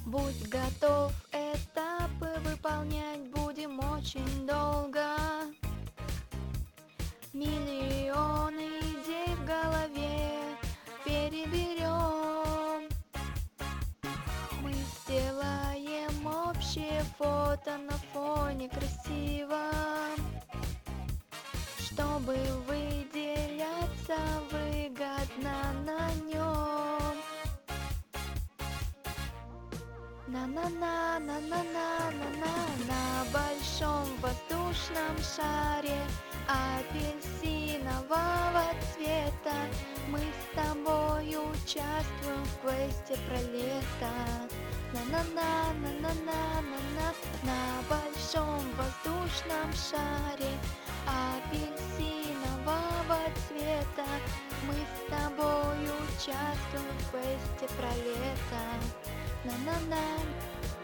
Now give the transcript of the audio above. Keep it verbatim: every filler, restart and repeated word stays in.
Будь готов, этапы выполнять будем очень долго. Миллионы идей в голове переберем. Мы сделаем общее фото на фоне красивом, чтобы выделяться выгодно на нем. На-на-на-на-на-на-на-на. На большом воздушном шаре апельсинового цвета мы с тобой участвуем в квесте про лето. На-на-на-на-на-на-на-на. На большом воздушном шаре апельсинового цвета мы с тобой участвуем в квесте про лето. На-на-на.